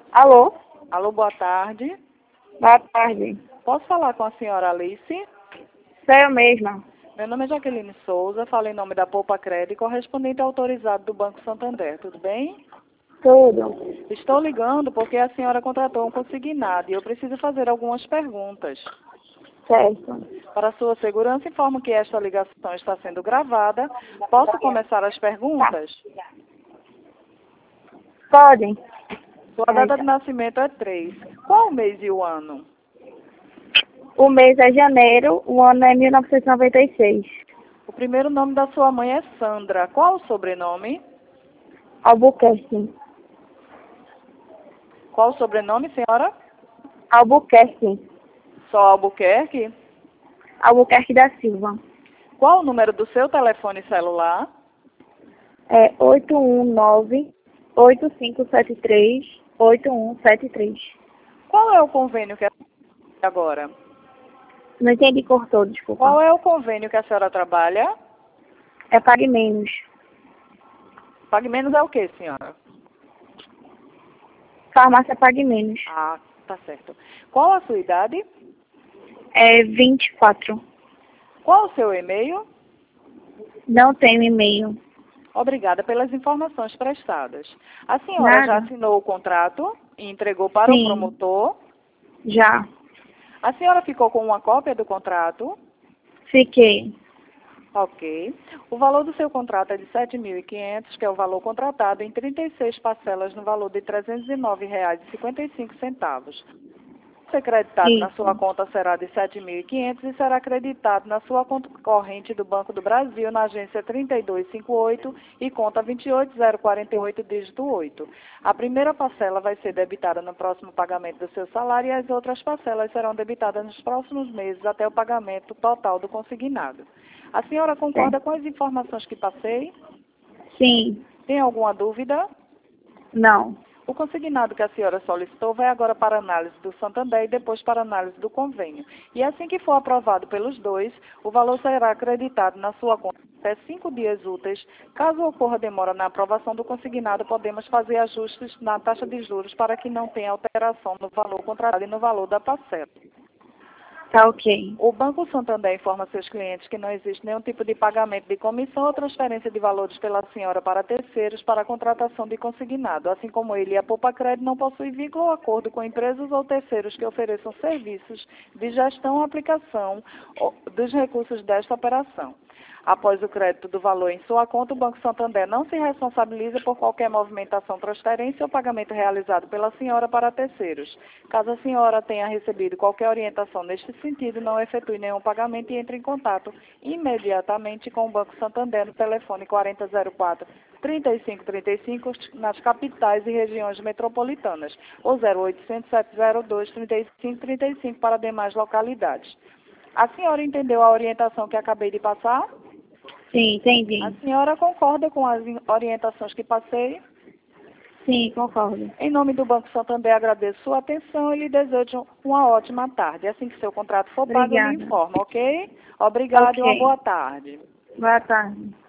Alô? Alô, boa tarde. Boa tarde. Posso falar com a senhora Alice? Sou eu mesma. Meu nome é Jaqueline Souza, falo em nome da Poupa Crédito, correspondente autorizado do Banco Santander, tudo bem? Tudo. Estou ligando porque a senhora contratou um consignado e eu preciso fazer algumas perguntas. Certo. Para sua segurança, informo que esta ligação está sendo gravada. Posso começar as perguntas? Podem. Sua data de nascimento é 3. Qual o mês e o ano? O mês é janeiro, o ano é 1996. O primeiro nome da sua mãe é Sandra. Qual o sobrenome? Albuquerque. Qual o sobrenome, senhora? Albuquerque. Só Albuquerque? Albuquerque da Silva. Qual o número do seu telefone celular? É 819-8573-8173. Qual é o convênio que a senhora agora? Não entendi, cortou, desculpa. Qual é o convênio que a senhora trabalha? É Pague Menos. Pague menos é o que, senhora? Farmácia Pague Menos. Ah, tá certo. Qual a sua idade? É 24. Qual o seu e-mail? Não tenho e-mail. Obrigada pelas informações prestadas. A senhora Nada. já assinou o contrato e entregou para o Sim. promotor? Já. A senhora ficou com uma cópia do contrato? Fiquei. Ok. O valor do seu contrato é de R$ 7.500, que é o valor contratado em 36 parcelas no valor de R$ 309,55. Ser creditado na sua Isso. conta será de R$ 7.500 e será acreditado na sua conta corrente do Banco do Brasil, na agência 3258 e conta 28048, dígito 8. A primeira parcela vai ser debitada no próximo pagamento do seu salário e as outras parcelas serão debitadas nos próximos meses até o pagamento total do consignado. A senhora concorda com as informações que passei? Sim. Tem alguma dúvida? Não. O consignado que a senhora solicitou vai agora para análise do Santander e depois para análise do convênio. E assim que for aprovado pelos dois, o valor será acreditado na sua conta até 5 dias úteis. Caso ocorra demora na aprovação do consignado, podemos fazer ajustes na taxa de juros para que não tenha alteração no valor contratado e no valor da parcela. Tá ok. O Banco Santander informa seus clientes que não existe nenhum tipo de pagamento de comissão ou transferência de valores pela senhora para terceiros para a contratação de consignado. Assim como ele e a Poupa Crédito não possuem vínculo ou acordo com empresas ou terceiros que ofereçam serviços de gestão ou aplicação dos recursos desta operação. Após o crédito do valor em sua conta, o Banco Santander não se responsabiliza por qualquer movimentação, transferência ou pagamento realizado pela senhora para terceiros. Caso a senhora tenha recebido qualquer orientação neste sentido, não efetue nenhum pagamento e entre em contato imediatamente com o Banco Santander no telefone 4004-3535 nas capitais e regiões metropolitanas ou 0800-702-3535 para demais localidades. A senhora entendeu a orientação que acabei de passar? Sim, entendi. A senhora concorda com as orientações que passei? Sim, concordo. Em nome do Banco Santander, agradeço sua atenção e lhe desejo uma ótima tarde. Assim que seu contrato for pago, eu lhe Obrigada. informo, ok? Obrigada e uma Ok. boa tarde. Boa tarde.